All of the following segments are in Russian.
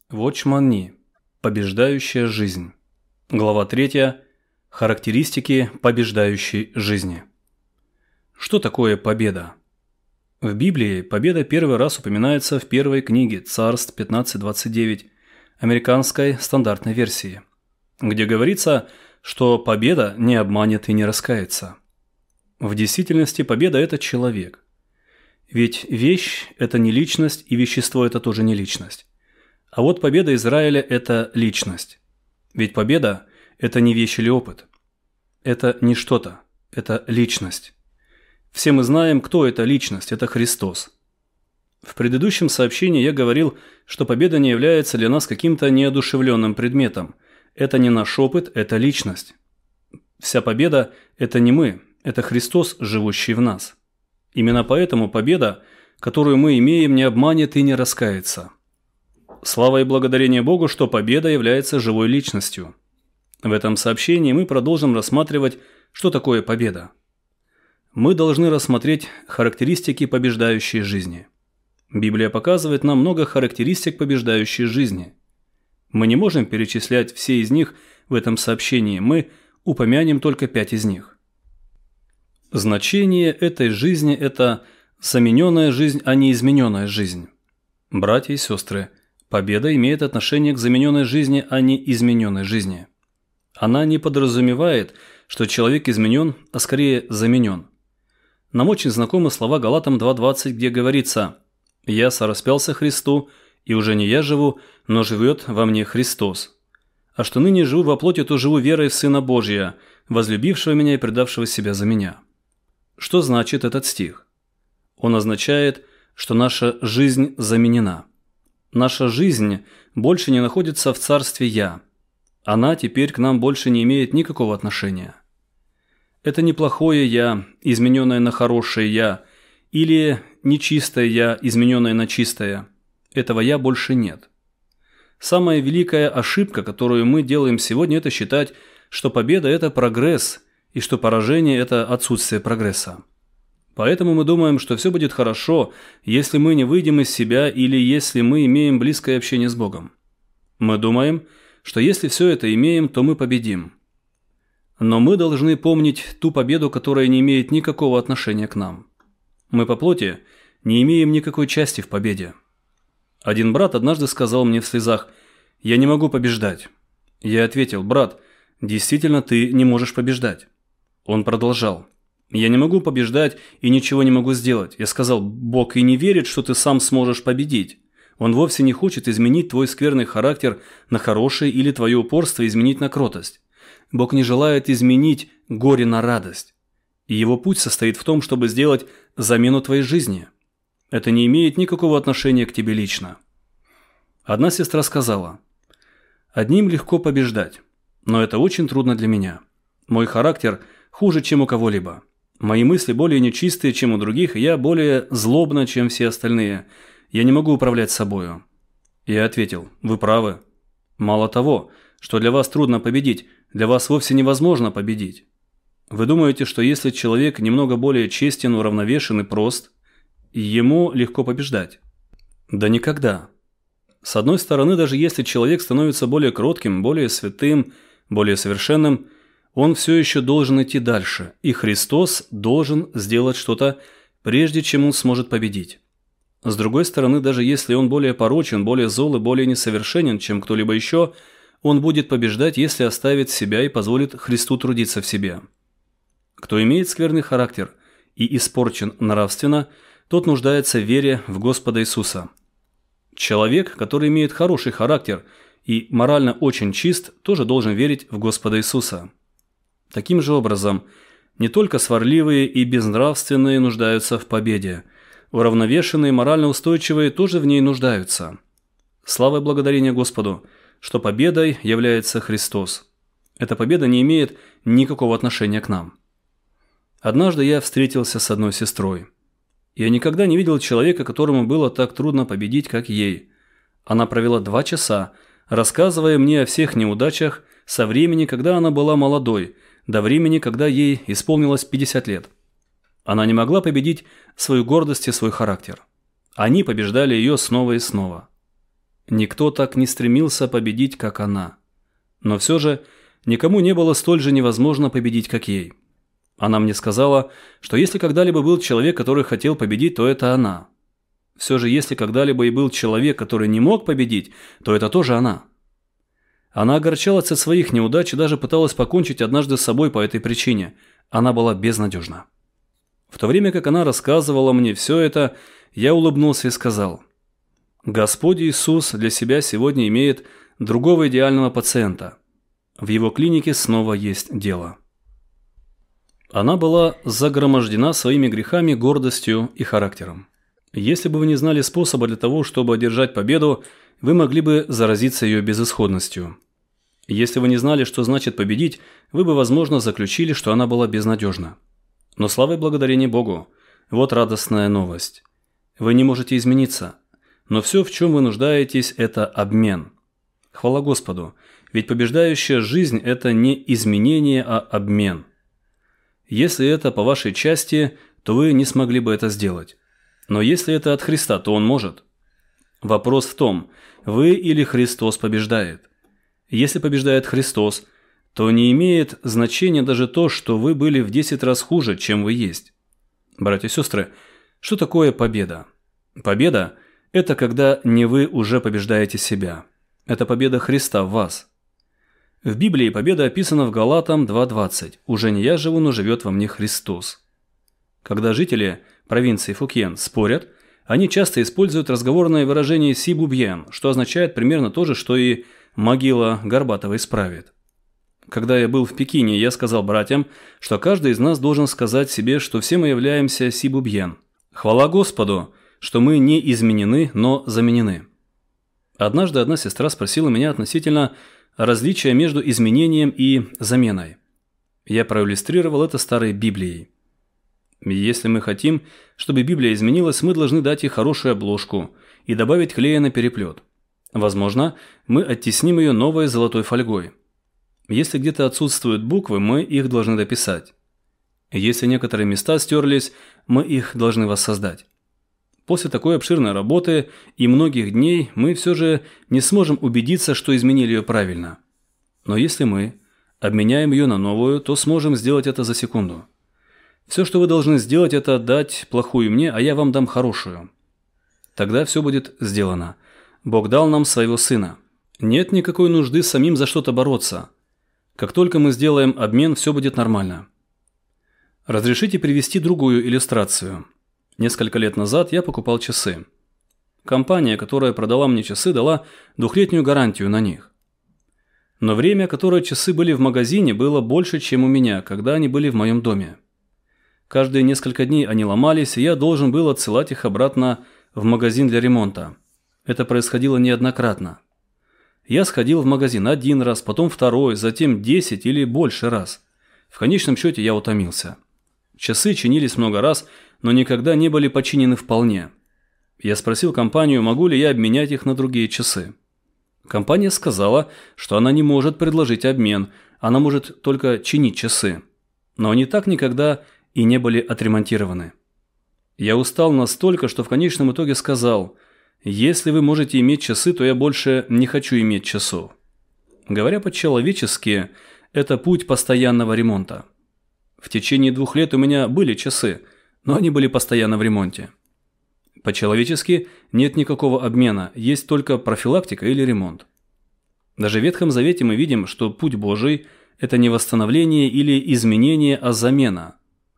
Watchman Nee. Побеждающая жизнь. Глава 3. Характеристики побеждающей жизни. Что такое победа? В Библии победа первый раз упоминается в первой книге Царств 15:29, американской стандартной версии, где говорится, что победа не обманет и не раскается. В действительности победа – это человек. Ведь вещь – это не личность, и вещество – это тоже не личность. А вот победа Израиля – это личность. Ведь победа – это не вещь или опыт. Это не что-то, это личность. Все мы знаем, кто эта личность – это Христос. В предыдущем сообщении я говорил, что победа не является для нас каким-то неодушевленным предметом. Это не наш опыт, это личность. Вся победа – это не мы, это Христос, живущий в нас. Именно поэтому победа, которую мы имеем, не обманет и не раскается. Слава и благодарение Богу, что победа является живой личностью. В этом сообщении мы продолжим рассматривать, что такое победа. Мы должны рассмотреть характеристики побеждающей жизни. Библия показывает нам много характеристик побеждающей жизни. Мы не можем перечислять все из них в этом сообщении, мы упомянем только 5 из них. Значение этой жизни – это замененная жизнь, а не измененная жизнь. Братья и сестры, победа имеет отношение к замененной жизни, а не измененной жизни. Она не подразумевает, что человек изменен, а скорее заменен. Нам очень знакомы слова Галатам 2:20, где говорится: «Я сораспялся Христу, и уже не я живу, но живет во мне Христос. А что ныне живу во плоти, то живу верой в Сына Божия, возлюбившего меня и предавшего себя за меня». Что значит этот стих? Он означает, что наша жизнь заменена. Наша жизнь больше не находится в царстве «я». Она теперь к нам больше не имеет никакого отношения. Это не плохое «я», измененное на хорошее «я», или нечистое «я», измененное на чистое. Этого «я» больше нет. Самая великая ошибка, которую мы делаем сегодня, это считать, что победа – это прогресс, и что поражение – это отсутствие прогресса. Поэтому мы думаем, что все будет хорошо, если мы не выйдем из себя или если мы имеем близкое общение с Богом. Мы думаем, что если все это имеем, то мы победим. Но мы должны помнить ту победу, которая не имеет никакого отношения к нам. Мы по плоти не имеем никакой части в победе. Один брат однажды сказал мне в слезах: «Я не могу побеждать». Я ответил: «Брат, действительно ты не можешь побеждать». Он продолжал: «Я не могу побеждать и ничего не могу сделать». Я сказал: «Бог и не верит, что ты сам сможешь победить. Он вовсе не хочет изменить твой скверный характер на хороший или твое упорство изменить на кротость. Бог не желает изменить горе на радость. И его путь состоит в том, чтобы сделать замену твоей жизни. Это не имеет никакого отношения к тебе лично». Одна сестра сказала: «Одним легко побеждать, но это очень трудно для меня. Мой характер хуже, чем у кого-либо. Мои мысли более нечистые, чем у других, и я более злобна, чем все остальные. Я не могу управлять собою». Я ответил: «Вы правы. Мало того, что для вас трудно победить, для вас вовсе невозможно победить. Вы думаете, что если человек немного более честен, уравновешен и прост, ему легко побеждать? Да никогда. С одной стороны, даже если человек становится более кротким, более святым, более совершенным, он все еще должен идти дальше, и Христос должен сделать что-то, прежде чем он сможет победить. С другой стороны, даже если он более порочен, более зол и более несовершенен, чем кто-либо еще, он будет побеждать, если оставит себя и позволит Христу трудиться в себе. Кто имеет скверный характер и испорчен нравственно, тот нуждается в вере в Господа Иисуса. Человек, который имеет хороший характер и морально очень чист, тоже должен верить в Господа Иисуса. Таким же образом, не только сварливые и безнравственные нуждаются в победе, уравновешенные и морально устойчивые тоже в ней нуждаются. Слава и благодарение Господу, что победой является Христос. Эта победа не имеет никакого отношения к нам. Однажды я встретился с одной сестрой. Я никогда не видел человека, которому было так трудно победить, как ей. Она провела 2 часа, рассказывая мне о всех неудачах со времени, когда она была молодой, до времени, когда ей исполнилось 50 лет. Она не могла победить свою гордость и свой характер. Они побеждали ее снова и снова. Никто так не стремился победить, как она. Но все же никому не было столь же невозможно победить, как ей. Она мне сказала, что если когда-либо был человек, который хотел победить, то это она. Все же если когда-либо и был человек, который не мог победить, то это тоже она. Она огорчалась от своих неудач и даже пыталась покончить однажды с собой по этой причине. Она была безнадежна. В то время как она рассказывала мне все это, я улыбнулся и сказал: «Господь Иисус для себя сегодня имеет другого идеального пациента. В его клинике снова есть дело». Она была загромождена своими грехами, гордостью и характером. Если бы вы не знали способа для того, чтобы одержать победу, вы могли бы заразиться ее безысходностью. Если вы не знали, что значит победить, вы бы, возможно, заключили, что она была безнадежна. Но слава и благодарение Богу, вот радостная новость. Вы не можете измениться, но все, в чем вы нуждаетесь, это обмен. Хвала Господу, ведь побеждающая жизнь – это не изменение, а обмен. Если это по вашей части, то вы не смогли бы это сделать. Но если это от Христа, то Он может. Вопрос в том, вы или Христос побеждает. Если побеждает Христос, то не имеет значения даже то, что вы были в 10 раз хуже, чем вы есть. Братья и сестры, что такое победа? Победа – это когда не вы уже побеждаете себя. Это победа Христа в вас. В Библии победа описана в Галатам 2:20. «Уже не я живу, но живет во мне Христос». Когда жители провинции Фукьен спорят, они часто используют разговорное выражение «си бубьен», что означает примерно то же, что и «могила Горбатова исправит». Когда я был в Пекине, я сказал братьям, что каждый из нас должен сказать себе, что все мы являемся «си бубьен». Хвала Господу, что мы не изменены, но заменены. Однажды одна сестра спросила меня относительно различия между изменением и заменой. Я проиллюстрировал это старой Библией. Если мы хотим, чтобы Библия изменилась, мы должны дать ей хорошую обложку и добавить клея на переплет. Возможно, мы оттесним ее новой золотой фольгой. Если где-то отсутствуют буквы, мы их должны дописать. Если некоторые места стерлись, мы их должны воссоздать. После такой обширной работы и многих дней мы все же не сможем убедиться, что изменили ее правильно. Но если мы обменяем ее на новую, то сможем сделать это за секунду. Все, что вы должны сделать, это дать плохую мне, а я вам дам хорошую. Тогда все будет сделано. Бог дал нам своего Сына. Нет никакой нужды самим за что-то бороться. Как только мы сделаем обмен, все будет нормально. Разрешите привести другую иллюстрацию. Несколько лет назад я покупал часы. Компания, которая продала мне часы, дала 2-летнюю гарантию на них. Но время, которое часы были в магазине, было больше, чем у меня, когда они были в моем доме. Каждые несколько дней они ломались, и я должен был отсылать их обратно в магазин для ремонта. Это происходило неоднократно. Я сходил в магазин 1 раз, потом 2, затем 10 или больше раз. В конечном счете я утомился. Часы чинились много раз, но никогда не были починены вполне. Я спросил компанию, могу ли я обменять их на другие часы. Компания сказала, что она не может предложить обмен, она может только чинить часы. Но они так никогда и не были отремонтированы. Я устал настолько, что в конечном итоге сказал: если вы можете иметь часы, то я больше не хочу иметь часов. Говоря по-человечески, это путь постоянного ремонта. В течение 2 лет у меня были часы, но они были постоянно в ремонте. По-человечески нет никакого обмена, есть только профилактика или ремонт. Даже в Ветхом Завете мы видим, что путь Божий – это не восстановление или изменение, а замена.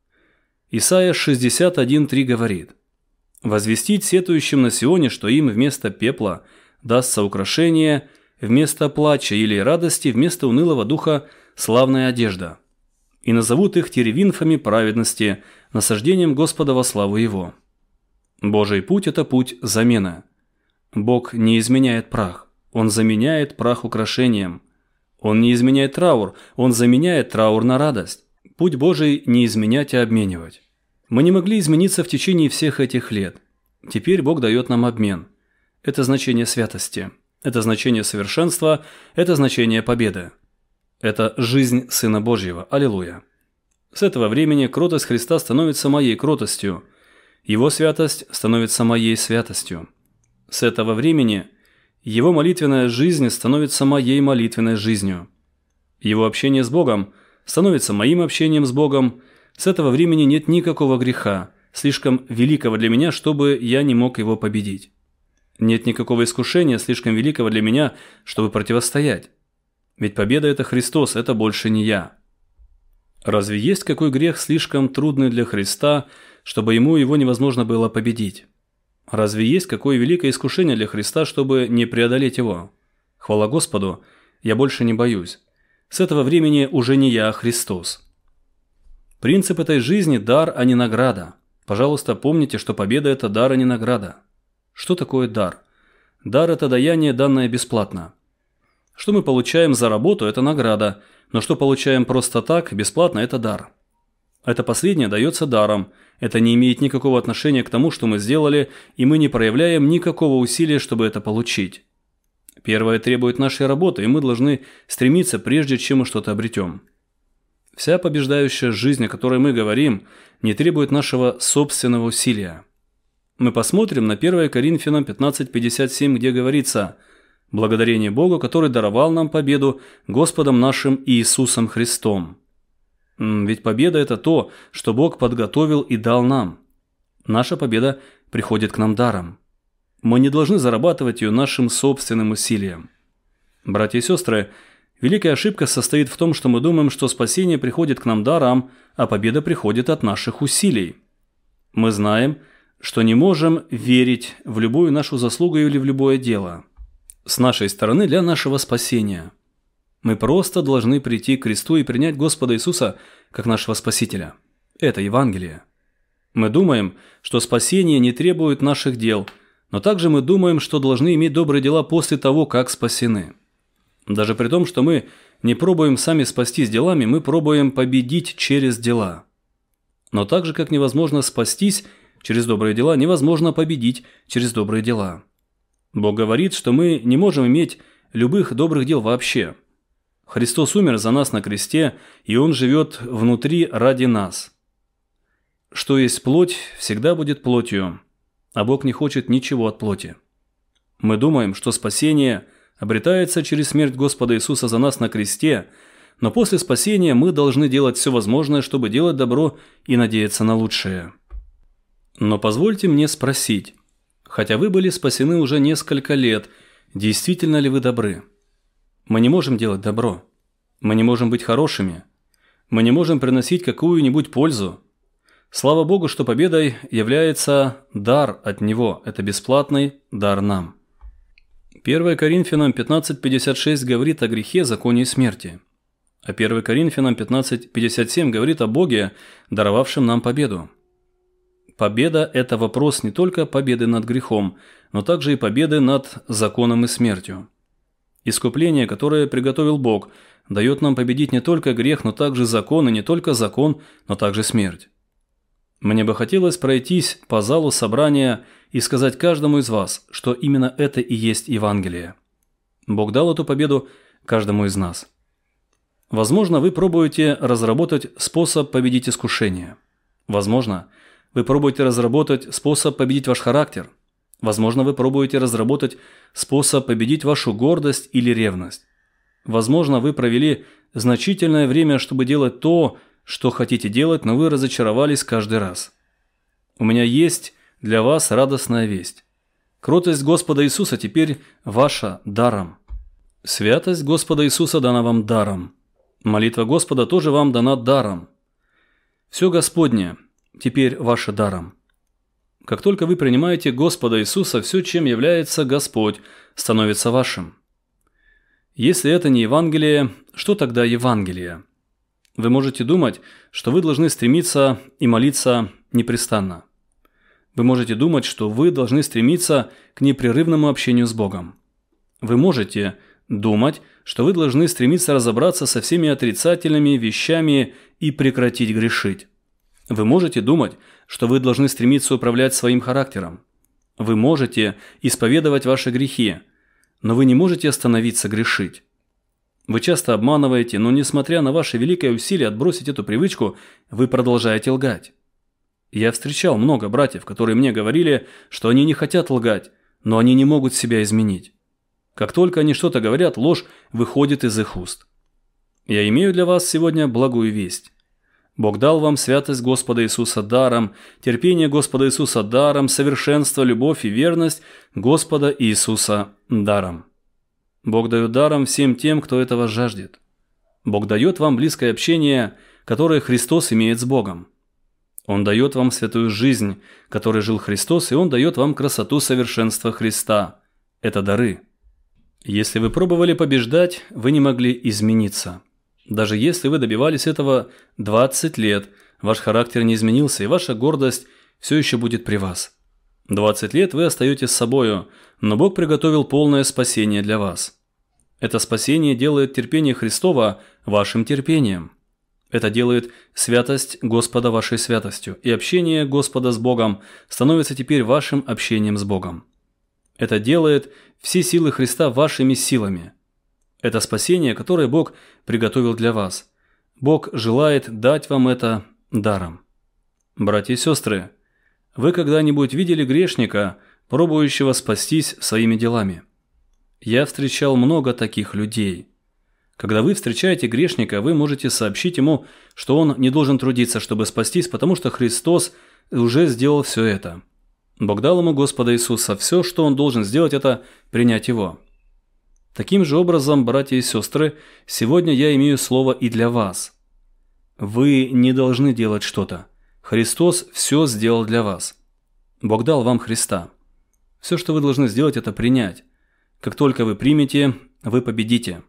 Исайя 61:3 говорит: «Возвестить сетующим на Сионе, что им вместо пепла дастся украшение, вместо плача или радости, вместо унылого духа славная одежда. И назовут их теревинфами праведности, насаждением Господа во славу Его». Божий путь – это путь замены. Бог не изменяет прах, Он заменяет прах украшением. Он не изменяет траур, Он заменяет траур на радость. Путь Божий – не изменять, а обменивать. Мы не могли измениться в течение всех этих лет. Теперь Бог дает нам обмен. Это значение святости. Это значение совершенства. Это значение победы. Это жизнь Сына Божьего. Аллилуйя. С этого времени кротость Христа становится моей кротостью. Его святость становится моей святостью. С этого времени его молитвенная жизнь становится моей молитвенной жизнью. Его общение с Богом становится моим общением с Богом. С этого времени нет никакого греха, слишком великого для меня, чтобы я не мог его победить. Нет никакого искушения, слишком великого для меня, чтобы противостоять. Ведь победа – это Христос, это больше не я. Разве есть какой грех слишком трудный для Христа, чтобы ему его невозможно было победить? Разве есть какое великое искушение для Христа, чтобы не преодолеть его? Хвала Господу, я больше не боюсь. С этого времени уже не я, а Христос. Принцип этой жизни – дар, а не награда. Пожалуйста, помните, что победа – это дар, а не награда. Что такое дар? Дар – это даяние, данное бесплатно. Что мы получаем за работу – это награда, но что получаем просто так, бесплатно – это дар. Это последнее дается даром, это не имеет никакого отношения к тому, что мы сделали, и мы не проявляем никакого усилия, чтобы это получить. Первое требует нашей работы, и мы должны стремиться, прежде чем мы что-то обретем. Вся побеждающая жизнь, о которой мы говорим, не требует нашего собственного усилия. Мы посмотрим на 1 Коринфянам 15:57, где говорится: «Благодарение Богу, который даровал нам победу Господом нашим Иисусом Христом». Ведь победа – это то, что Бог подготовил и дал нам. Наша победа приходит к нам даром. Мы не должны зарабатывать ее нашим собственным усилием. Братья и сестры, великая ошибка состоит в том, что мы думаем, что спасение приходит к нам даром, а победа приходит от наших усилий. Мы знаем, что не можем верить в любую нашу заслугу или в любое дело с нашей стороны для нашего спасения. Мы просто должны прийти к кресту и принять Господа Иисуса как нашего Спасителя. Это Евангелие. Мы думаем, что спасение не требует наших дел, но также мы думаем, что должны иметь добрые дела после того, как спасены. Даже при том, что мы не пробуем сами спастись делами, мы пробуем победить через дела. Но так же, как невозможно спастись через добрые дела, невозможно победить через добрые дела. Бог говорит, что мы не можем иметь любых добрых дел вообще. Христос умер за нас на кресте, и Он живет внутри ради нас. Что есть плоть, всегда будет плотью, а Бог не хочет ничего от плоти. Мы думаем, что спасение обретается через смерть Господа Иисуса за нас на кресте, но после спасения мы должны делать все возможное, чтобы делать добро и надеяться на лучшее. Но позвольте мне спросить, хотя вы были спасены уже несколько лет, действительно ли вы добры? Мы не можем делать добро. Мы не можем быть хорошими. Мы не можем приносить какую-нибудь пользу. Слава Богу, что победой является дар от Него. Это бесплатный дар нам. 1 Коринфянам 15:56 говорит о грехе, законе и смерти. А 1 Коринфянам 15:57 говорит о Боге, даровавшем нам победу. Победа – это вопрос не только победы над грехом, но также и победы над законом и смертью. Искупление, которое приготовил Бог, дает нам победить не только грех, но также закон, и не только закон, но также смерть. Мне бы хотелось пройтись по залу собрания и сказать каждому из вас, что именно это и есть Евангелие. Бог дал эту победу каждому из нас. Возможно, вы пробуете разработать способ победить искушение. Возможно, вы пробуете разработать способ победить ваш характер. Возможно, вы пробуете разработать способ победить вашу гордость или ревность. Возможно, вы провели значительное время, чтобы делать то, что хотите делать, но вы разочаровались каждый раз. У меня есть для вас радостная весть. Кротость Господа Иисуса теперь ваша даром. Святость Господа Иисуса дана вам даром. Молитва Господа тоже вам дана даром. Все Господне теперь ваше даром. Как только вы принимаете Господа Иисуса, все, чем является Господь, становится вашим. Если это не Евангелие, что тогда Евангелие? Вы можете думать, что вы должны стремиться и молиться непрестанно. Вы можете думать, что вы должны стремиться к непрерывному общению с Богом. Вы можете думать, что вы должны стремиться разобраться со всеми отрицательными вещами и прекратить грешить. Вы можете думать, что вы должны стремиться управлять своим характером. Вы можете исповедовать ваши грехи, но вы не можете остановиться грешить. Вы часто обманываете, но несмотря на ваше великое усилие отбросить эту привычку, вы продолжаете лгать. Я встречал много братьев, которые мне говорили, что они не хотят лгать, но они не могут себя изменить. Как только они что-то говорят, ложь выходит из их уст. Я имею для вас сегодня благую весть. Бог дал вам святость Господа Иисуса даром, терпение Господа Иисуса даром, совершенство, любовь и верность Господа Иисуса даром. Бог дает даром всем тем, кто этого жаждет. Бог дает вам близкое общение, которое Христос имеет с Богом. Он дает вам святую жизнь, которой жил Христос, и Он дает вам красоту совершенства Христа. Это дары. Если вы пробовали побеждать, вы не могли измениться. Даже если вы добивались этого 20 лет, ваш характер не изменился, и ваша гордость все еще будет при вас. 20 лет вы остаетесь собою, но Бог приготовил полное спасение для вас. Это спасение делает терпение Христова вашим терпением. Это делает святость Господа вашей святостью, и общение Господа с Богом становится теперь вашим общением с Богом. Это делает все силы Христа вашими силами. Это спасение, которое Бог приготовил для вас. Бог желает дать вам это даром. Братья и сестры, вы когда-нибудь видели грешника, пробующего спастись своими делами? Я встречал много таких людей. Когда вы встречаете грешника, вы можете сообщить ему, что он не должен трудиться, чтобы спастись, потому что Христос уже сделал все это. Бог дал ему Господа Иисуса. Все, что он должен сделать, это принять его. Таким же образом, братья и сестры, сегодня я имею слово и для вас. Вы не должны делать что-то. Христос все сделал для вас. Бог дал вам Христа. Все, что вы должны сделать, это принять. Как только вы примете, вы победите.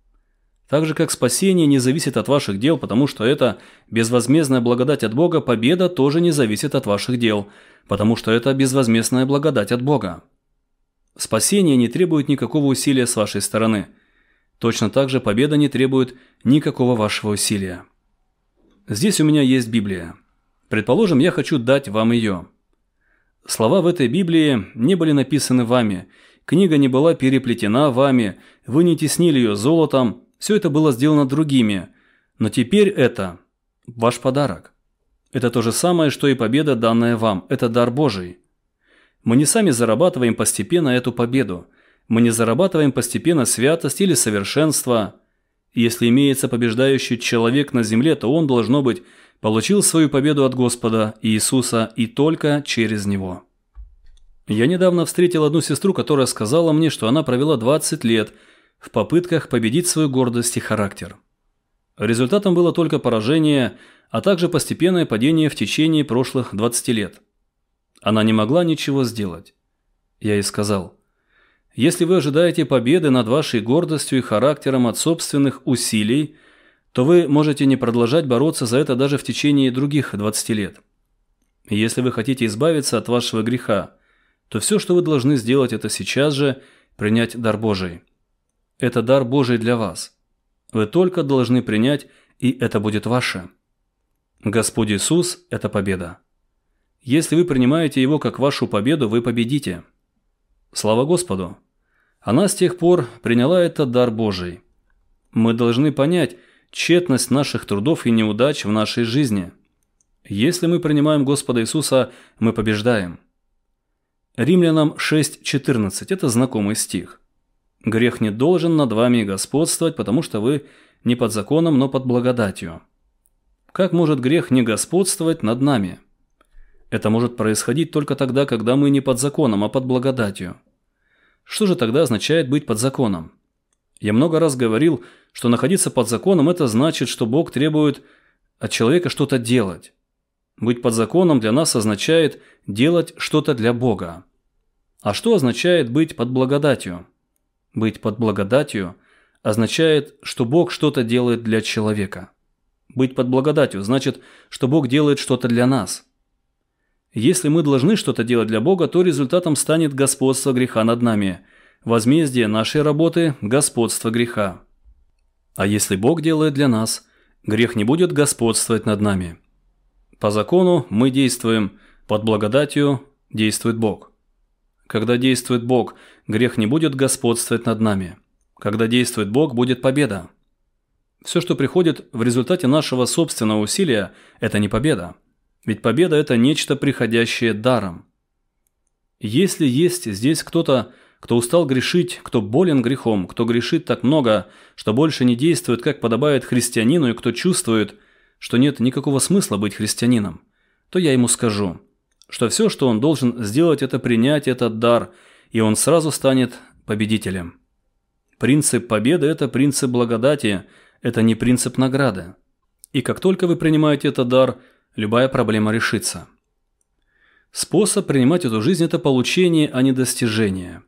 Так же, как спасение не зависит от ваших дел, потому что это безвозмездная благодать от Бога, победа тоже не зависит от ваших дел, потому что это безвозмездная благодать от Бога. Спасение не требует никакого усилия с вашей стороны. Точно так же победа не требует никакого вашего усилия. Здесь у меня есть Библия. Предположим, я хочу дать вам ее. Слова в этой Библии не были написаны вами, книга не была переплетена вами, вы не теснили ее золотом, все это было сделано другими, но теперь это ваш подарок. Это то же самое, что и победа, данная вам, это дар Божий. Мы не сами зарабатываем постепенно эту победу. Мы не зарабатываем постепенно святость или совершенство. Если имеется побеждающий человек на земле, то он, должно быть, получил свою победу от Господа Иисуса и только через Него. Я недавно встретил одну сестру, которая сказала мне, что она провела 20 лет в попытках победить свою гордость и характер. Результатом было только поражение, а также постепенное падение в течение прошлых 20 лет. Она не могла ничего сделать. Я ей сказал: если вы ожидаете победы над вашей гордостью и характером от собственных усилий, то вы можете не продолжать бороться за это даже в течение других 20 лет. Если вы хотите избавиться от вашего греха, то все, что вы должны сделать, это сейчас же принять дар Божий. Это дар Божий для вас. Вы только должны принять, и это будет ваше. Господь Иисус – это победа. Если вы принимаете Его как вашу победу, вы победите. Слава Господу! Она с тех пор приняла этот дар Божий. Мы должны понять тщетность наших трудов и неудач в нашей жизни. Если мы принимаем Господа Иисуса, мы побеждаем. Римлянам 6:14 – это знакомый стих. Грех не должен над вами господствовать, потому что вы не под законом, но под благодатью. Как может грех не господствовать над нами? Это может происходить только тогда, когда мы не под законом, а под благодатью. Что же тогда означает быть под законом? Я много раз говорил, что находиться под законом – это значит, что Бог требует от человека что-то делать. Быть под законом для нас означает делать что-то для Бога. А что означает быть под благодатью? Быть под благодатью означает, что Бог что-то делает для человека. Быть под благодатью значит, что Бог делает что-то для нас. Если мы должны что-то делать для Бога, то результатом станет господство греха над нами. Возмездие нашей работы – господство греха. А если Бог делает для нас, грех не будет господствовать над нами. По закону мы действуем, под благодатью действует Бог. Когда действует Бог, грех не будет господствовать над нами. Когда действует Бог, будет победа. Все, что приходит в результате нашего собственного усилия – это не победа. Ведь победа – это нечто, приходящее даром. Если есть здесь кто-то, кто устал грешить, кто болен грехом, кто грешит так много, что больше не действует, как подобает христианину, и кто чувствует, что нет никакого смысла быть христианином, то я ему скажу, что все, что он должен сделать, это принять этот дар, и он сразу станет победителем. Принцип победы – это принцип благодати, это не принцип награды. И как только вы принимаете этот дар, любая проблема решится. Способ принимать эту жизнь – это получение, а не достижение.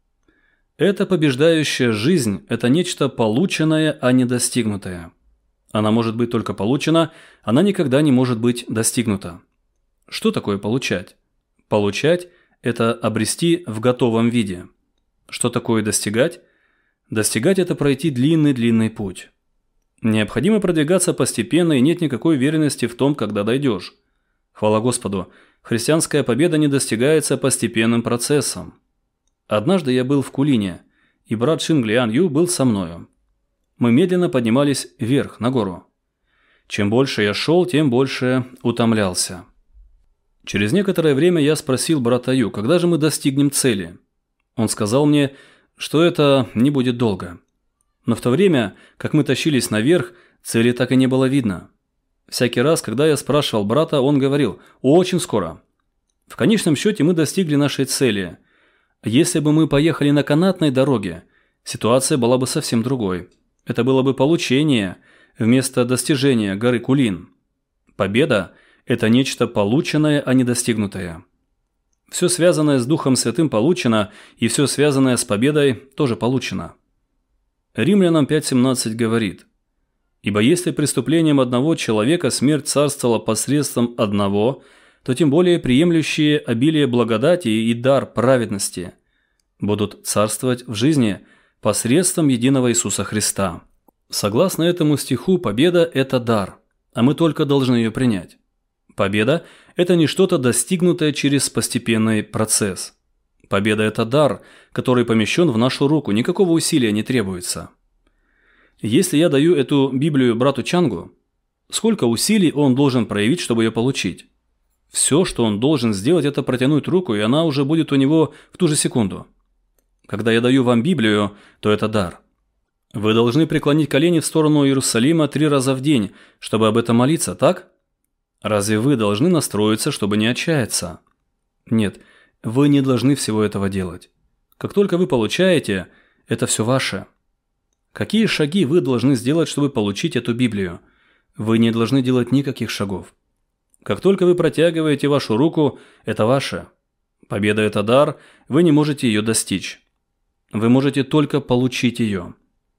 Эта побеждающая жизнь – это нечто полученное, а не достигнутое. Она может быть только получена, она никогда не может быть достигнута. Что такое получать? Получать – это обрести в готовом виде. Что такое достигать? Достигать – это пройти длинный путь. Необходимо продвигаться постепенно, и нет никакой уверенности в том, когда дойдешь. Хвала Господу, христианская победа не достигается постепенным процессом. Однажды я был в Кулине, и брат Шинглиан Ю был со мною. Мы медленно поднимались вверх, на гору. Чем больше я шел, тем больше утомлялся. Через некоторое время я спросил брата Ю, когда же мы достигнем цели. Он сказал мне, что это не будет долго. Но в то время, как мы тащились наверх, цели так и не было видно. Всякий раз, когда я спрашивал брата, он говорил: «Очень скоро». В конечном счете мы достигли нашей цели. Если бы мы поехали на канатной дороге, ситуация была бы совсем другой. Это было бы получение вместо достижения горы Кулин. Победа – это нечто полученное, а не достигнутое. Все связанное с Духом Святым получено, и все связанное с победой тоже получено. Римлянам 5:17 говорит: «Ибо если преступлением одного человека смерть царствовала посредством одного, то тем более приемлющие обилие благодати и дар праведности будут царствовать в жизни посредством единого Иисуса Христа». Согласно этому стиху, победа – это дар, а мы только должны ее принять. Победа – это не что-то достигнутое через постепенный процесс. Победа – это дар, который помещен в нашу руку, никакого усилия не требуется. Если я даю эту Библию брату Чангу, сколько усилий он должен проявить, чтобы ее получить? Все, что он должен сделать, это протянуть руку, и она уже будет у него в ту же секунду. Когда я даю вам Библию, то это дар. Вы должны преклонить колени в сторону Иерусалима 3 раза в день, чтобы об этом молиться, так? Разве вы должны настроиться, чтобы не отчаяться? Нет, вы не должны всего этого делать. Как только вы получаете, это все ваше. Какие шаги вы должны сделать, чтобы получить эту Библию? Вы не должны делать никаких шагов. Как только вы протягиваете вашу руку, это ваше. Победа – это дар, вы не можете ее достичь. Вы можете только получить ее.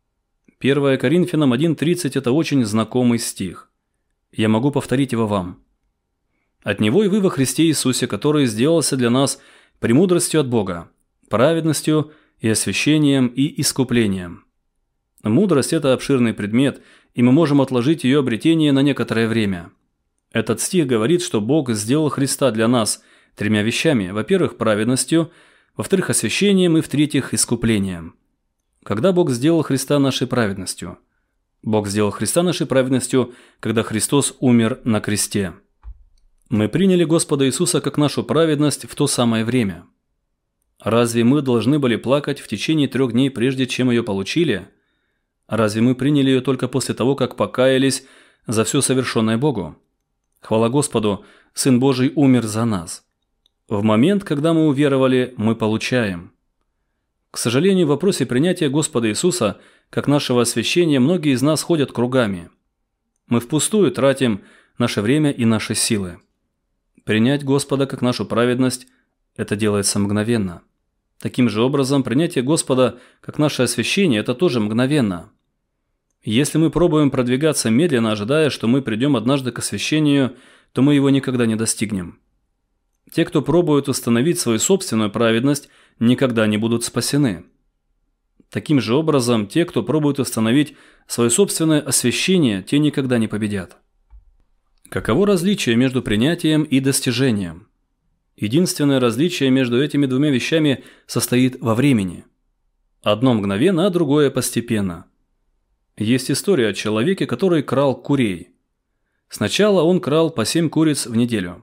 1 Коринфянам 1:30 – это очень знакомый стих. Я могу повторить его вам. «От Него и вы во Христе Иисусе, который сделался для нас премудростью от Бога, праведностью и освящением и искуплением». Мудрость – это обширный предмет, и мы можем отложить ее обретение на некоторое время. Этот стих говорит, что Бог сделал Христа для нас 3 вещами. Во-первых, праведностью, во-вторых, освящением и в-третьих, искуплением. Когда Бог сделал Христа нашей праведностью? Бог сделал Христа нашей праведностью, когда Христос умер на кресте. Мы приняли Господа Иисуса как нашу праведность в то самое время. Разве мы должны были плакать в течение 3 дней, прежде чем ее получили? Разве мы приняли ее только после того, как покаялись за все совершенное Богу? Хвала Господу, Сын Божий умер за нас. В момент, когда мы уверовали, мы получаем. К сожалению, в вопросе принятия Господа Иисуса как нашего освящения многие из нас ходят кругами. Мы впустую тратим наше время и наши силы. Принять Господа как нашу праведность – это делается мгновенно. Таким же образом, принятие Господа как наше освящение – это тоже мгновенно. Если мы пробуем продвигаться медленно, ожидая, что мы придем однажды к освящению, то мы его никогда не достигнем. Те, кто пробует установить свою собственную праведность, никогда не будут спасены. Таким же образом, те, кто пробует установить свое собственное освящение, те никогда не победят. Каково различие между принятием и достижением? Единственное различие между этими 2 вещами состоит во времени. Одно мгновенно, а другое постепенно. Есть история о человеке, который крал курей. Сначала он крал по 7 куриц в неделю.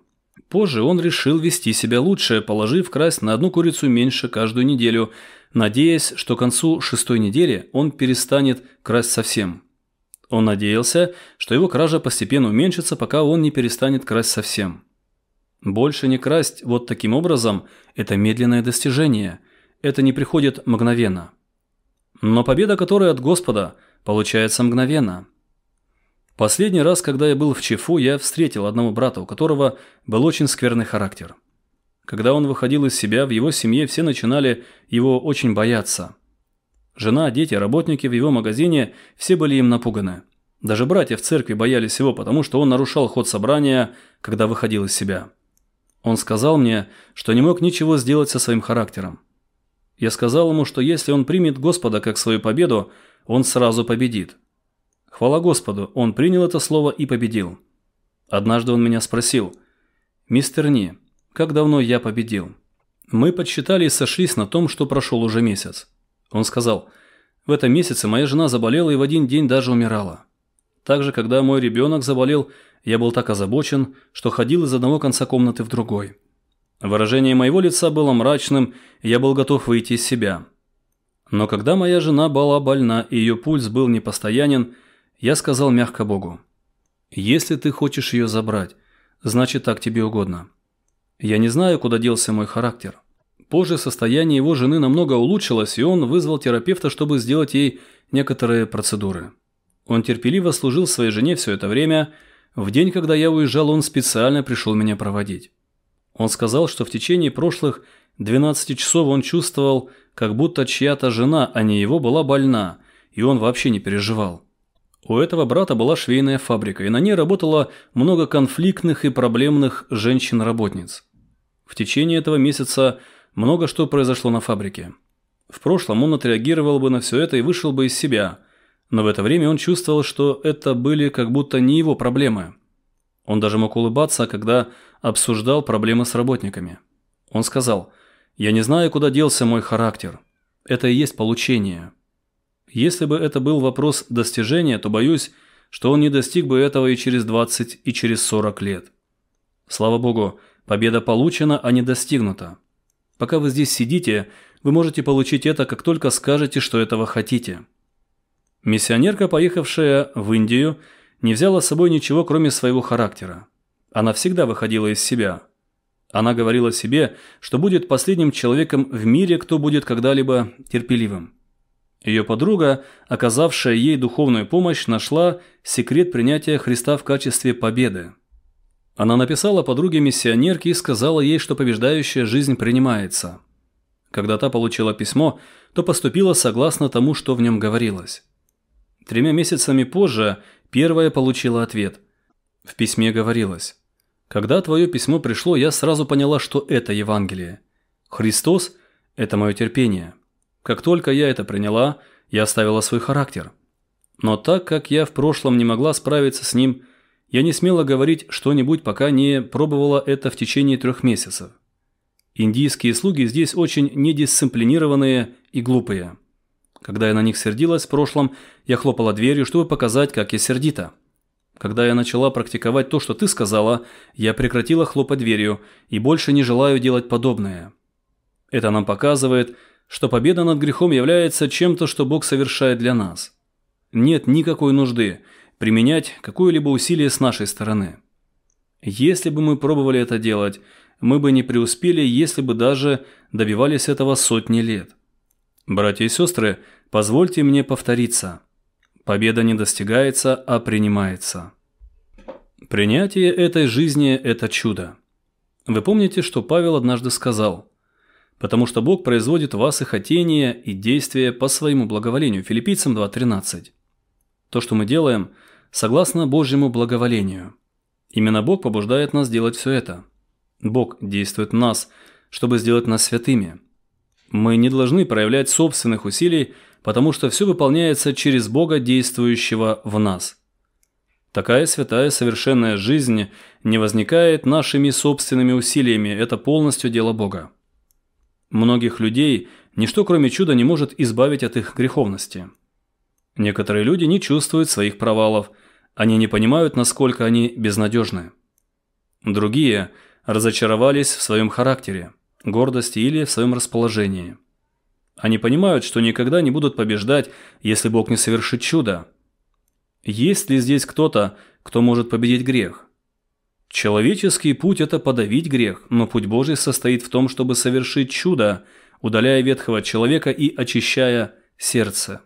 Позже он решил вести себя лучше, положив красть на одну курицу меньше каждую неделю, надеясь, что к концу 6-й недели он перестанет красть совсем. Он надеялся, что его кража постепенно уменьшится, пока он не перестанет красть совсем. Больше не красть вот таким образом – это медленное достижение, это не приходит мгновенно. Но победа, которая от Господа, получается мгновенно. Последний раз, когда я был в Чифу, я встретил одного брата, у которого был очень скверный характер. Когда он выходил из себя, в его семье все начинали его очень бояться. Жена, дети, работники в его магазине – все были им напуганы. Даже братья в церкви боялись его, потому что он нарушал ход собрания, когда выходил из себя. Он сказал мне, что не мог ничего сделать со своим характером. Я сказал ему, что если он примет Господа как свою победу, он сразу победит. Хвала Господу, он принял это слово и победил. Однажды он меня спросил: «Мистер Ни, как давно я победил?» Мы подсчитали и сошлись на том, что прошел уже месяц. Он сказал: «В этом месяце моя жена заболела и в один день даже умирала. Также, когда мой ребенок заболел, я был так озабочен, что ходил из одного конца комнаты в другой. Выражение моего лица было мрачным, и я был готов выйти из себя. Но когда моя жена была больна и ее пульс был непостоянен, я сказал мягко Богу: «Если ты хочешь ее забрать, значит так тебе угодно». Я не знаю, куда делся мой характер. Позже состояние его жены намного улучшилось, и он вызвал терапевта, чтобы сделать ей некоторые процедуры. Он терпеливо служил своей жене все это время. В день, когда я уезжал, он специально пришел меня проводить. Он сказал, что в течение прошлых 12 часов он чувствовал, как будто чья-то жена, а не его, была больна, и он вообще не переживал. У этого брата была швейная фабрика, и на ней работало много конфликтных и проблемных женщин-работниц. В течение этого месяца много что произошло на фабрике. В прошлом он отреагировал бы на все это и вышел бы из себя, но в это время он чувствовал, что это были как будто не его проблемы. Он даже мог улыбаться, когда обсуждал проблемы с работниками. Он сказал: «Я не знаю, куда делся мой характер. Это и есть получение». Если бы это был вопрос достижения, то боюсь, что он не достиг бы этого и через 20, и через 40 лет. Слава Богу, победа получена, а не достигнута. Пока вы здесь сидите, вы можете получить это, как только скажете, что этого хотите. Миссионерка, поехавшая в Индию, не взяла с собой ничего, кроме своего характера. Она всегда выходила из себя. Она говорила себе, что будет последним человеком в мире, кто будет когда-либо терпеливым. Ее подруга, оказавшая ей духовную помощь, нашла секрет принятия Христа в качестве победы. Она написала подруге-миссионерке и сказала ей, что побеждающая жизнь принимается. Когда та получила письмо, то поступила согласно тому, что в нем говорилось. 3 месяцами позже первая получила ответ. В письме говорилось: «Когда твое письмо пришло, я сразу поняла, что это Евангелие. Христос – это мое терпение. Как только я это приняла, я оставила свой характер. Но так как я в прошлом не могла справиться с ним, я не смела говорить что-нибудь, пока не пробовала это в течение 3 месяцев. Индийские слуги здесь очень недисциплинированные и глупые. Когда я на них сердилась в прошлом, я хлопала дверью, чтобы показать, как я сердита. Когда я начала практиковать то, что ты сказала, я прекратила хлопать дверью и больше не желаю делать подобное. Это нам показывает, что победа над грехом является чем-то, что Бог совершает для нас. Нет никакой нужды применять какое-либо усилие с нашей стороны. Если бы мы пробовали это делать, мы бы не преуспели, если бы даже добивались этого сотни лет. Братья и сестры, позвольте мне повториться. Победа не достигается, а принимается. Принятие этой жизни – это чудо. Вы помните, что Павел однажды сказал: «Потому что Бог производит в вас и хотение, и действия по своему благоволению». Филиппийцам 2:13. То, что мы делаем, согласно Божьему благоволению. Именно Бог побуждает нас делать все это. Бог действует в нас, чтобы сделать нас святыми. Мы не должны проявлять собственных усилий, потому что все выполняется через Бога, действующего в нас. Такая святая совершенная жизнь не возникает нашими собственными усилиями, это полностью дело Бога. Многих людей ничто, кроме чуда, не может избавить от их греховности. Некоторые люди не чувствуют своих провалов, они не понимают, насколько они безнадежны. Другие разочаровались в своем характере, гордости или в своем расположении. Они понимают, что никогда не будут побеждать, если Бог не совершит чудо. Есть ли здесь кто-то, кто может победить грех? Человеческий путь – это подавить грех, но путь Божий состоит в том, чтобы совершить чудо, удаляя ветхого человека и очищая сердце.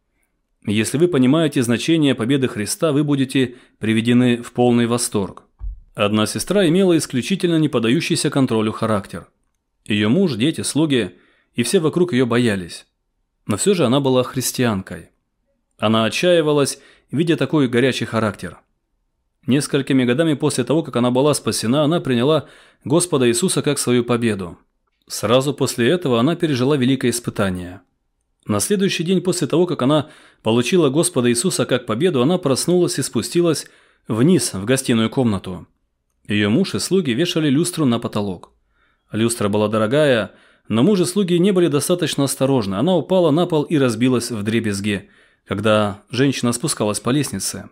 Если вы понимаете значение победы Христа, вы будете приведены в полный восторг. Одна сестра имела исключительно не поддающийся контролю характер. Ее муж, дети, слуги и все вокруг ее боялись. Но все же она была христианкой. Она отчаивалась, видя такой горячий характер. Несколькими годами после того, как она была спасена, она приняла Господа Иисуса как свою победу. Сразу после этого она пережила великое испытание. На следующий день после того, как она получила Господа Иисуса как победу, она проснулась и спустилась вниз в гостиную комнату. Ее муж и слуги вешали люстру на потолок. Люстра была дорогая, но муж и слуги не были достаточно осторожны. Она упала на пол и разбилась вдребезги, когда женщина спускалась по лестнице.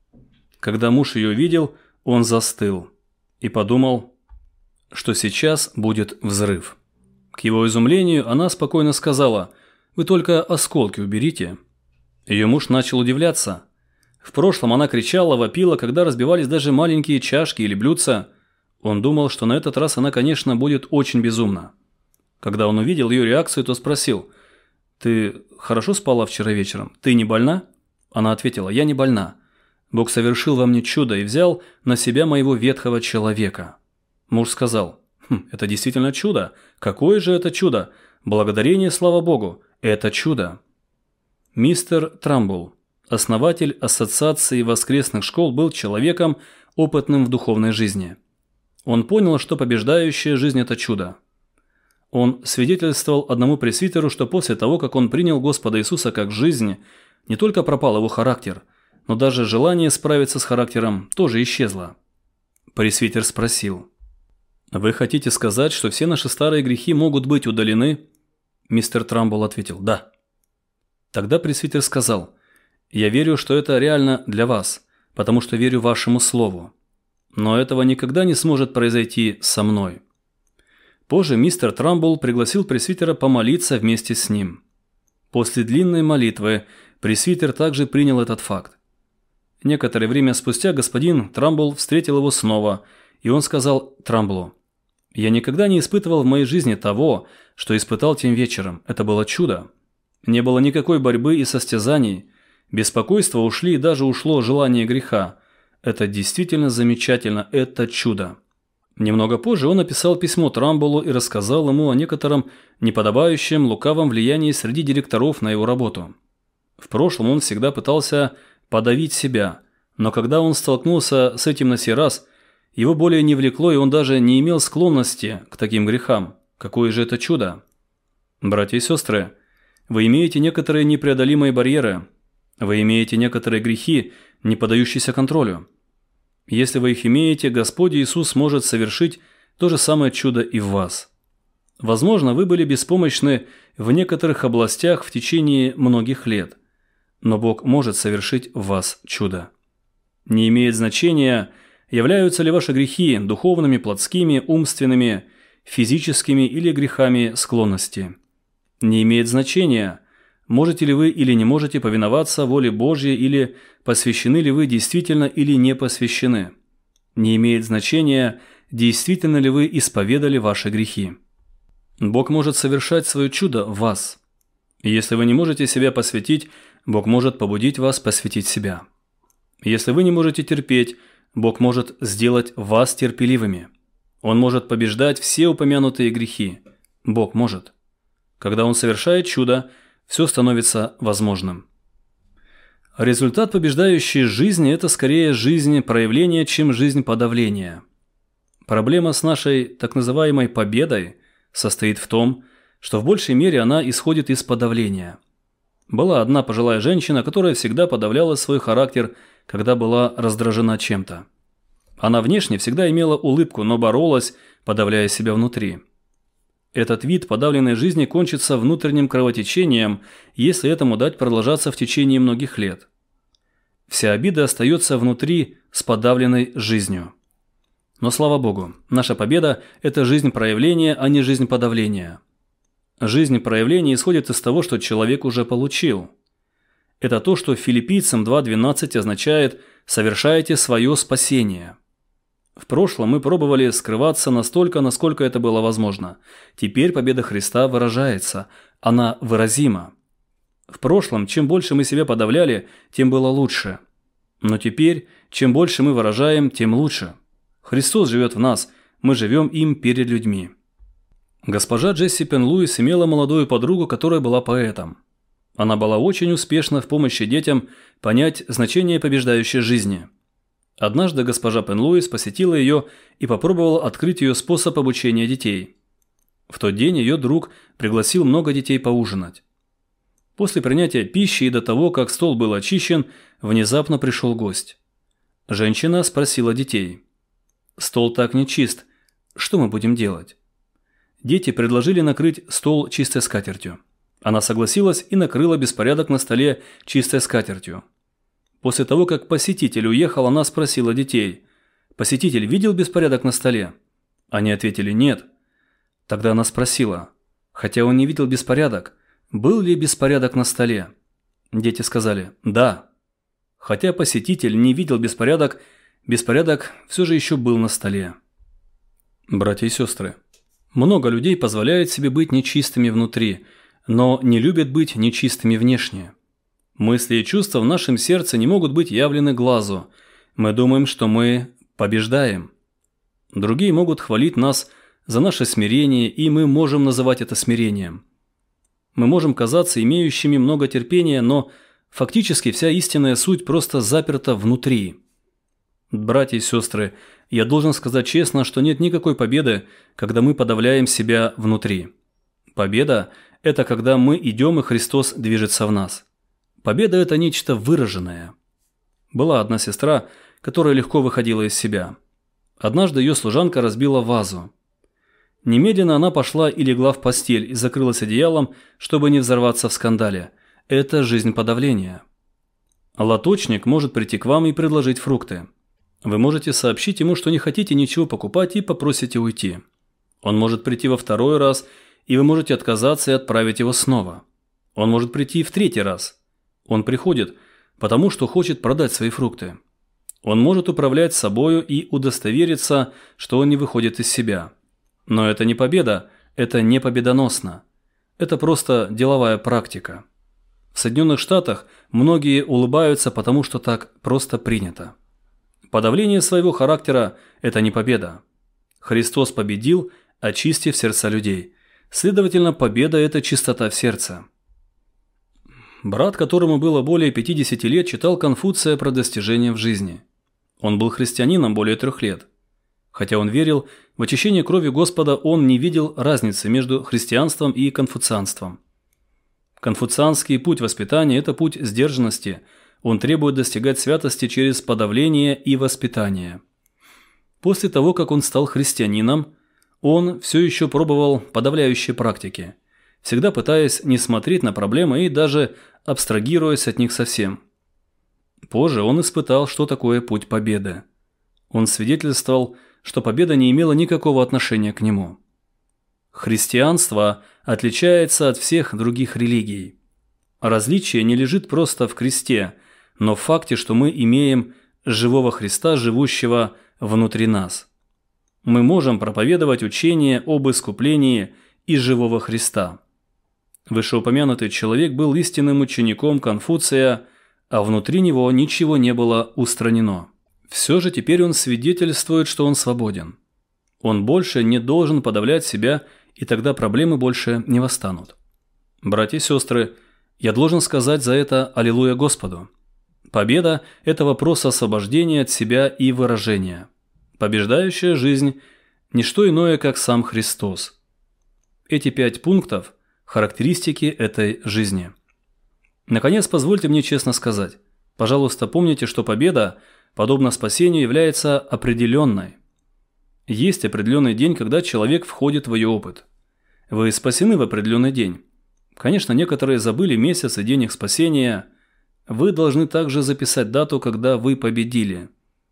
Когда муж ее увидел, он застыл и подумал, что сейчас будет взрыв. К его изумлению она спокойно сказала: «Вы только осколки уберите». Ее муж начал удивляться. В прошлом она кричала, вопила, когда разбивались даже маленькие чашки или блюдца. Он думал, что на этот раз она, конечно, будет очень безумна. Когда он увидел ее реакцию, то спросил: «Ты хорошо спала вчера вечером? Ты не больна?» Она ответила: «Я не больна. Бог совершил во мне чудо и взял на себя моего ветхого человека». Муж сказал: «Это действительно чудо. Какое же это чудо? Благодарение, слава Богу, это чудо». Мистер Трамбул, основатель Ассоциации воскресных школ, был человеком, опытным в духовной жизни. Он понял, что побеждающая жизнь – это чудо. Он свидетельствовал одному пресвитеру, что после того, как он принял Господа Иисуса как жизнь, не только пропал его характер, но даже желание справиться с характером тоже исчезло. Пресвитер спросил: «Вы хотите сказать, что все наши старые грехи могут быть удалены?» Мистер Трамбул ответил: «Да». Тогда пресвитер сказал: «Я верю, что это реально для вас, потому что верю вашему слову. Но этого никогда не сможет произойти со мной». Позже мистер Трамбул пригласил пресвитера помолиться вместе с ним. После длинной молитвы пресвитер также принял этот факт. Некоторое время спустя господин Трамбул встретил его снова, и он сказал Трамблу: «Я никогда не испытывал в моей жизни того, что испытал тем вечером. Это было чудо. Не было никакой борьбы и состязаний. Беспокойство ушли, и даже ушло желание греха. Это действительно замечательно, это чудо». Немного позже он написал письмо Трамбулу и рассказал ему о некотором неподобающем, лукавом влиянии среди директоров на его работу. В прошлом он всегда пытался подавить себя, но когда он столкнулся с этим на сей раз, его более не влекло, и он даже не имел склонности к таким грехам. Какое же это чудо! Братья и сестры, вы имеете некоторые непреодолимые барьеры, вы имеете некоторые грехи, не поддающиеся контролю. Если вы их имеете, Господь Иисус может совершить то же самое чудо и в вас. Возможно, вы были беспомощны в некоторых областях в течение многих лет, но Бог может совершить в вас чудо. Не имеет значения, являются ли ваши грехи духовными, плотскими, умственными, физическими или грехами склонности. Не имеет значения, можете ли вы или не можете повиноваться воле Божьей, или посвящены ли вы действительно или не посвящены. Не имеет значения, действительно ли вы исповедали ваши грехи. Бог может совершать свое чудо в вас. И если вы не можете себя посвятить, Бог может побудить вас посвятить себя. Если вы не можете терпеть, Бог может сделать вас терпеливыми. Он может побеждать все упомянутые грехи. Бог может. Когда Он совершает чудо, все становится возможным. Результат побеждающей жизни – это скорее жизнь проявления, чем жизнь подавления. Проблема с нашей так называемой победой состоит в том, что в большей мере она исходит из подавления. Была одна пожилая женщина, которая всегда подавляла свой характер, когда была раздражена чем-то. Она внешне всегда имела улыбку, но боролась, подавляя себя внутри. Этот вид подавленной жизни кончится внутренним кровотечением, если этому дать продолжаться в течение многих лет. Вся обида остается внутри с подавленной жизнью. Но слава Богу, наша победа – это жизнь проявления, а не жизнь подавления. Жизнь проявления исходит из того, что человек уже получил. Это то, что Филиппийцам 2:12 означает «совершайте свое спасение». В прошлом мы пробовали скрываться настолько, насколько это было возможно. Теперь победа Христа выражается, она выразима. В прошлом, чем больше мы себя подавляли, тем было лучше. Но теперь, чем больше мы выражаем, тем лучше. Христос живет в нас, мы живем им перед людьми. Госпожа Джесси Пен-Луис имела молодую подругу, которая была поэтом. Она была очень успешна в помощи детям понять значение побеждающей жизни. Однажды госпожа Пен-Луис посетила ее и попробовала открыть ее способ обучения детей. В тот день ее друг пригласил много детей поужинать. После принятия пищи и до того, как стол был очищен, внезапно пришел гость. Женщина спросила детей: «Стол так не чист, что мы будем делать?» Дети предложили накрыть стол чистой скатертью. Она согласилась и накрыла беспорядок на столе чистой скатертью. После того, как посетитель уехал, она спросила детей: «Посетитель видел беспорядок на столе?» Они ответили: «Нет». Тогда она спросила: «Хотя он не видел беспорядок, был ли беспорядок на столе?» Дети сказали: «Да». Хотя посетитель не видел беспорядок, беспорядок все же еще был на столе. Братья и сестры, много людей позволяют себе быть нечистыми внутри, но не любят быть нечистыми внешне. Мысли и чувства в нашем сердце не могут быть явлены глазу. Мы думаем, что мы побеждаем. Другие могут хвалить нас за наше смирение, и мы можем называть это смирением. Мы можем казаться имеющими много терпения, но фактически вся истинная суть просто заперта внутри. Братья и сестры, я должен сказать честно, что нет никакой победы, когда мы подавляем себя внутри. Победа – это когда мы идем, и Христос движется в нас. Победа – это нечто выраженное. Была одна сестра, которая легко выходила из себя. Однажды ее служанка разбила вазу. Немедленно она пошла и легла в постель и закрылась одеялом, чтобы не взорваться в скандале. Это жизнь подавления. Лоточник может прийти к вам и предложить фрукты. Вы можете сообщить ему, что не хотите ничего покупать, и попросите уйти. Он может прийти во второй раз, и вы можете отказаться и отправить его снова. Он может прийти в третий раз. Он приходит, потому что хочет продать свои фрукты. Он может управлять собою и удостовериться, что он не выходит из себя. Но это не победа, это не победоносно. Это просто деловая практика. В Соединенных Штатах многие улыбаются, потому что так просто принято. Подавление своего характера – это не победа. Христос победил, очистив сердца людей. Следовательно, победа – это чистота в сердце. Брат, которому было более 50 лет, читал Конфуция про достижения в жизни. Он был христианином более 3 лет. Хотя он верил в очищение крови Господа, он не видел разницы между христианством и конфуцианством. Конфуцианский путь воспитания – это путь сдержанности. Он требует достигать святости через подавление и воспитание. После того, как он стал христианином, он все еще пробовал подавляющие практики, всегда пытаясь не смотреть на проблемы и даже абстрагируясь от них совсем. Позже он испытал, что такое путь победы. Он свидетельствовал, что победа не имела никакого отношения к нему. Христианство отличается от всех других религий. Различие не лежит просто в кресте, но в факте, что мы имеем живого Христа, живущего внутри нас. Мы можем проповедовать учение об искуплении из живого Христа. Вышеупомянутый человек был истинным учеником Конфуция, а внутри него ничего не было устранено. Все же теперь он свидетельствует, что он свободен. Он больше не должен подавлять себя, и тогда проблемы больше не восстанут. Братья и сестры, я должен сказать за это «Аллилуйя Господу». Победа – это вопрос освобождения от себя и выражения. Побеждающая жизнь – не что иное, как сам Христос. Эти 5 пунктов – характеристики этой жизни. Наконец, позвольте мне честно сказать. Пожалуйста, помните, что победа, подобно спасению, является определенной. Есть определенный день, когда человек входит в ее опыт. Вы спасены в определенный день. Конечно, некоторые забыли месяц и день их спасения. Вы должны также записать дату, когда вы победили.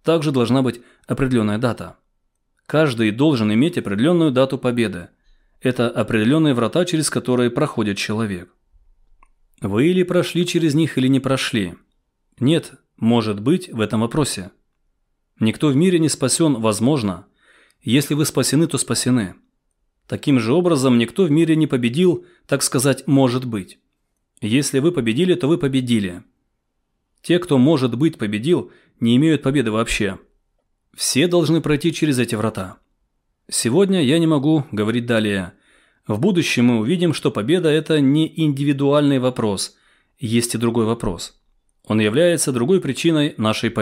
также должна быть определенная дата. Каждый должен иметь определенную дату победы. Это определенные врата, через которые проходит человек. Вы или прошли через них, или не прошли. Нет, может быть, в этом вопросе. Никто в мире не спасен, возможно. Если вы спасены, то спасены. Таким же образом, никто в мире не победил, так сказать, может быть. Если вы победили, то вы победили. Те, кто может быть победил, не имеют победы вообще. Все должны пройти через эти врата. Сегодня я не могу говорить далее. В будущем мы увидим, что победа – это не индивидуальный вопрос, есть и другой вопрос. Он является другой причиной нашей победы.